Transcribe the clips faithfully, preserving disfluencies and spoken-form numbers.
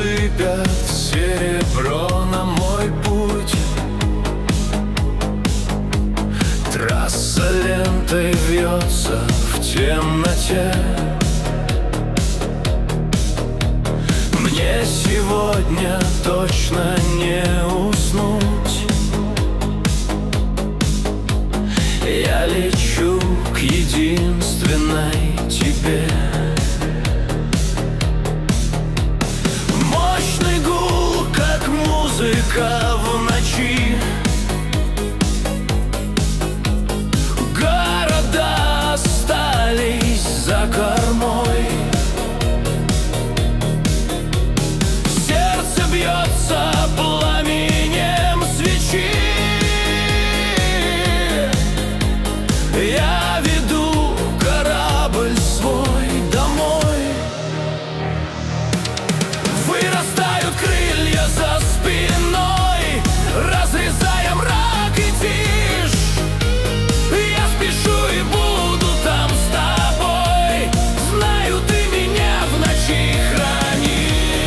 сыпят серебро на мой путь. Трасса лентой вьется в темноте. Мне сегодня точно не уснуть. Я лечу к единственной тебе. Мощный гул, как музыка в ночи. Города остались за кормой. Сердце бьется пламенем свечи. Я веду корабль свой домой. Вырастают крылья за спиной, разрезая мрак и тишь. Я спешу и буду там с тобой. Знаю, ты меня в ночи хранишь.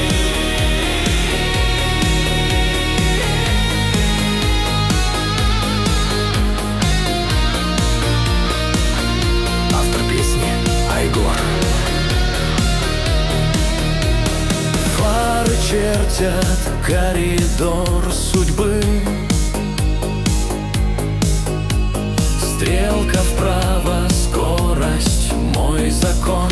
Автор песни Айгор. Фары чертят коридор судьбы. Стрелка вправо, скорость мой закон.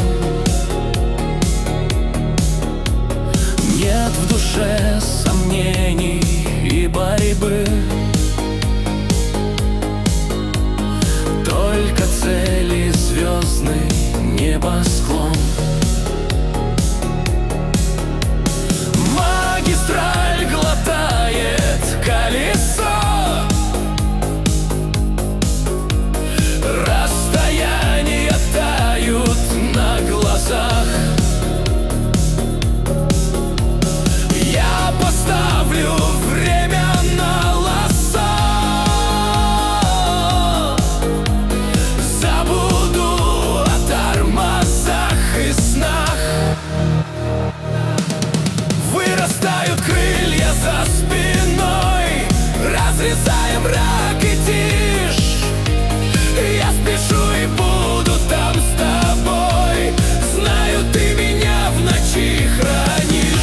Нет в душе сомнений и борьбы. Только цели, звездный небосклон. Магистраль глотает колесо. Расстояния тают на глазах. Я поставлю время на лосо. Забуду о тормозах и снах. Вырастают крылья за спиной, разрезая мрак и тишь. Я спешу и буду там с тобой. Знаю, ты меня в ночи хранишь.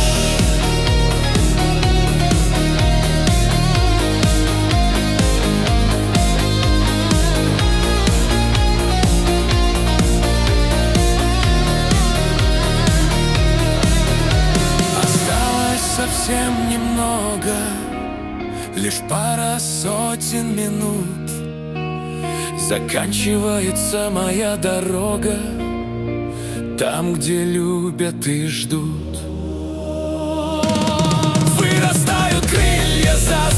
Осталось совсем немного, лишь пара сотен минут. Заканчивается моя дорога там, где любят и ждут. Вырастают крылья за